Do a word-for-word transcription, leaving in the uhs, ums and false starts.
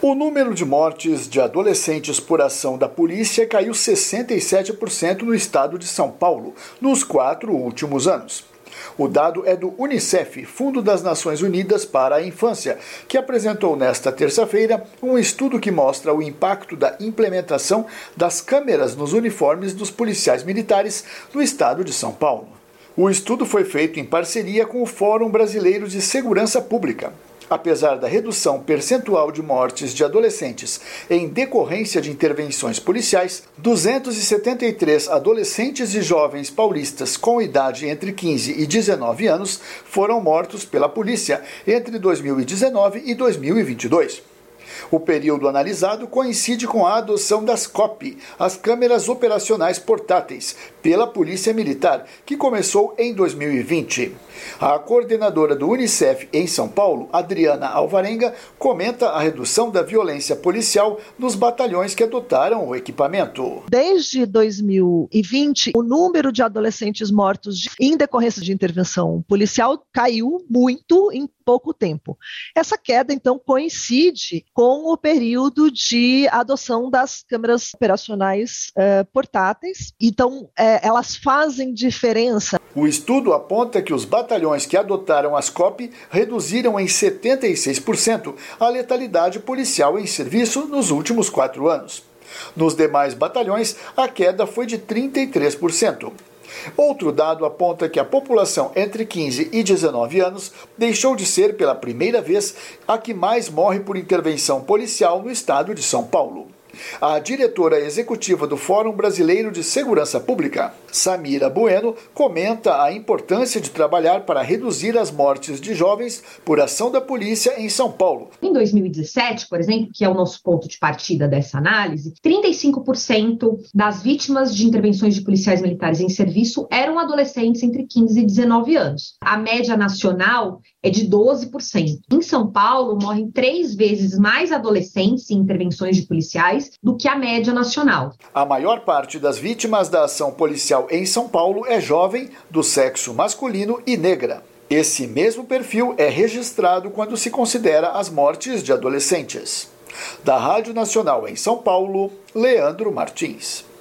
O número de mortes de adolescentes por ação da polícia caiu sessenta e sete por cento no estado de São Paulo nos quatro últimos anos. O dado é do Unicef, Fundo das Nações Unidas para a Infância, que apresentou nesta terça-feira um estudo que mostra o impacto da implementação das câmeras nos uniformes dos policiais militares no estado de São Paulo. O estudo foi feito em parceria com o Fórum Brasileiro de Segurança Pública. Apesar da redução percentual de mortes de adolescentes em decorrência de intervenções policiais, duzentos e setenta e três adolescentes e jovens paulistas com idade entre quinze e dezenove anos foram mortos pela polícia entre dois mil e dezenove e dois mil e vinte e dois. O período analisado coincide com a adoção das C O P, as câmeras operacionais portáteis, pela Polícia Militar, que começou em dois mil e vinte. A coordenadora do Unicef em São Paulo, Adriana Alvarenga, comenta a redução da violência policial nos batalhões que adotaram o equipamento. Desde dois mil e vinte, o número de adolescentes mortos de, em decorrência de intervenção policial caiu muito em pouco tempo. Essa queda, então, coincide com o período de adoção das câmeras operacionais eh, portáteis. Então, eh, elas fazem diferença. O estudo aponta que os batalhões que adotaram as C O P reduziram em setenta e seis por cento a letalidade policial em serviço nos últimos quatro anos. Nos demais batalhões, a queda foi de trinta e três por cento. Outro dado aponta que a população entre quinze e dezenove anos deixou de ser, pela primeira vez, a que mais morre por intervenção policial no estado de São Paulo. A diretora executiva do Fórum Brasileiro de Segurança Pública, Samira Bueno, comenta a importância de trabalhar para reduzir as mortes de jovens por ação da polícia em São Paulo. Em dois mil e dezessete, por exemplo, que é o nosso ponto de partida dessa análise, trinta e cinco por cento das vítimas de intervenções de policiais militares em serviço eram adolescentes entre quinze e dezenove anos. A média nacional é de doze por cento. Em São Paulo, morrem três vezes mais adolescentes em intervenções de policiais do que a média nacional. A maior parte das vítimas da ação policial em São Paulo é jovem, do sexo masculino e negra. Esse mesmo perfil é registrado quando se considera as mortes de adolescentes. Da Rádio Nacional em São Paulo, Leandro Martins.